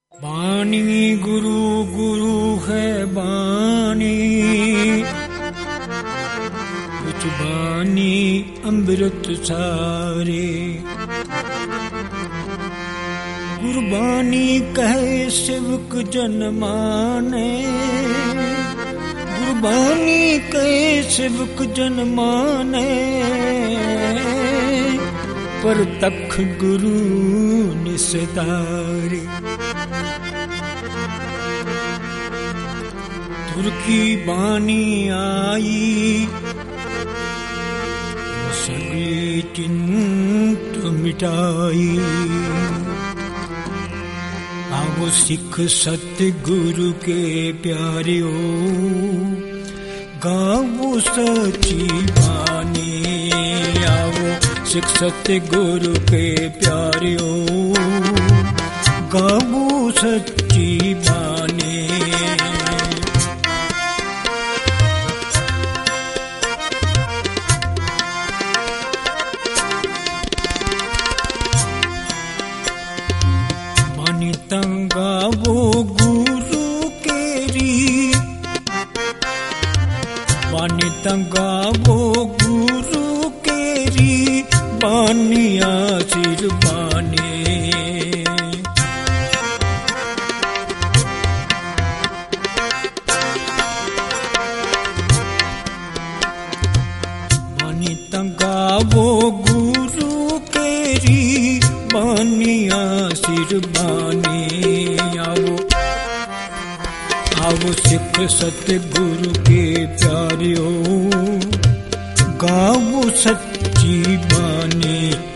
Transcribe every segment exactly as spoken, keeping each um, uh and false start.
बानी गुरु गुरु है बानी, कुछ बानी अमृत सारे। गुरबानी कहे सेवक जन माने, गुरबानी कहे सेवक जन माने, पर तख गुरु निस्तारे। तुर की बानी आई, सगली चिंत मिटाई। आओ सिख सतगुरु के प्यारियो, गाओ सच्ची बानी। आओ सिख सतगुरु के प्यारियो, गाओ सच्ची बानी। बानी तंगा वो गुरु केरी, बानी तंगा वो गुरु केरी, बानिया सिर बाने। बानी तंगा वो गुरु केरी, बानिया सिर बाने। आओ आओ सिख सतगुरु के प्यारियो, गाओ सच्ची बानी।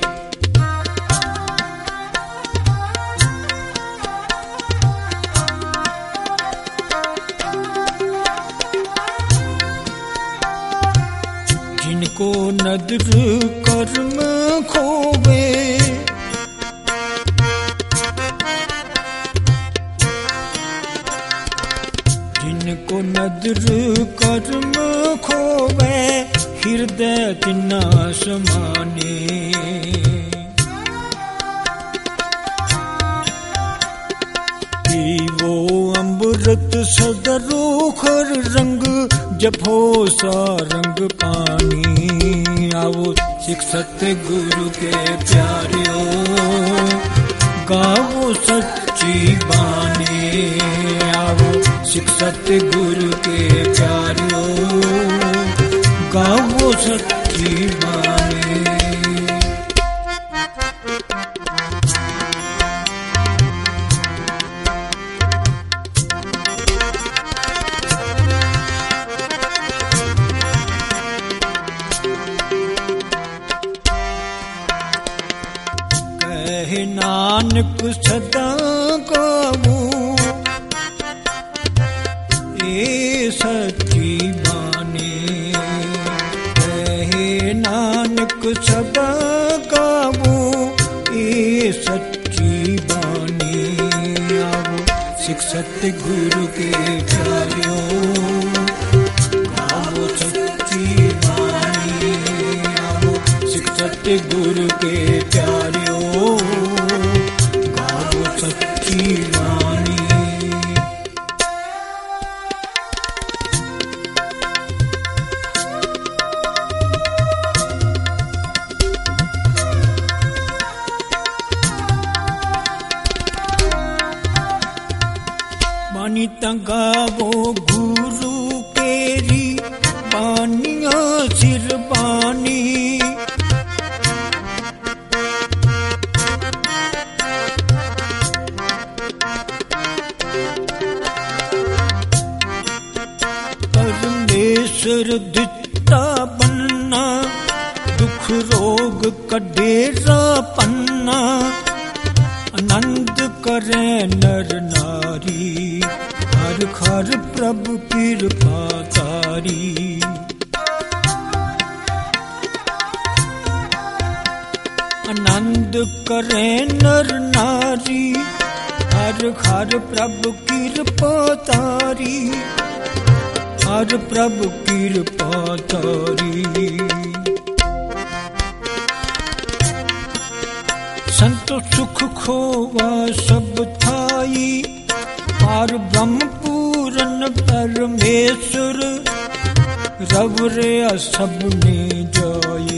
जिनको नदर कर्म खोवे, जिनको नदर कर्म खोवे, हृदय तिन्ना समाने। पीवो अमृत सदरो हर रंग, जपो सारंग पानी। आओ सिख सतगुरु के प्यारियो, गाओ सच्ची बानी। आओ सिख सतगुरु के प्यारियो, गाओ सच्ची बानी। कहे नानक सदा गावो, ए सच्ची बानी। कहे नानक सदा गावो, ए सच्ची बानी। आओ सिख सतगुरु के प्यारियो, गाओ सच्ची बानी। आओ सिख सतगुरु के प्यारियो, गाओ सच्ची बानी। बानी तंगा वो गुरु केरी, बानिया सिर बानी। परमेश्वर दिता बनना, दुख रोग कडेरा पन्ना। आनंद करे नर नारी, हर हर प्रभु कृपा तारी। आनंद करे नर नारी, हर हर प्रभु कृपा तारी। हर प्रभु कृपा तारी। संत सुख खोवा सब थाई, पार ब्रह्म पूरन परमेश्वर रव रे सबने जाई।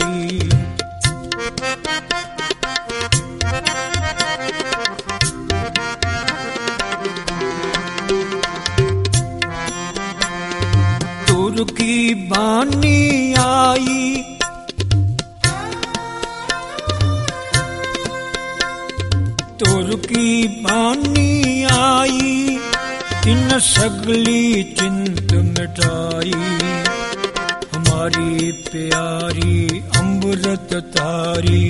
तुर की बानी आई तुर की बानी आई इन सगली चिंत मिटाई। हमारी प्यारी अमृत तारी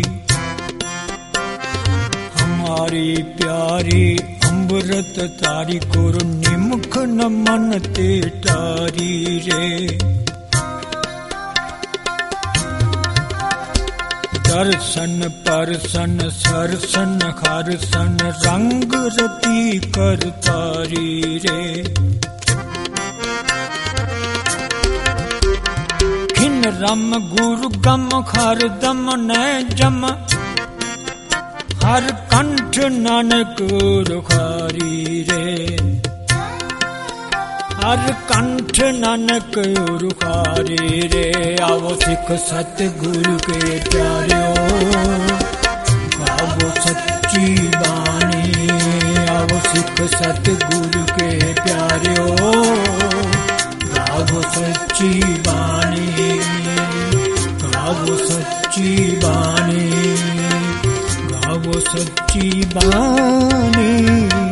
हमारी प्यारी अमृत तारी गुरु निमुख न मन ते तारी रे। दर्शन परसन सरसन हरसन रंग रति कर तारी रे। खिन रम गुरु गम हर दम न जम हर कंठ नानक रुखारी रे। हर कंठ नानक रुखारी रे। आओ सिख सतगुरु के प्यारियो गावो सच्ची बानी। आओ सिख सतगुरु के प्यारियो गावो सच्ची बानी। गावो सच्ची बानी गावो सच्ची बानी।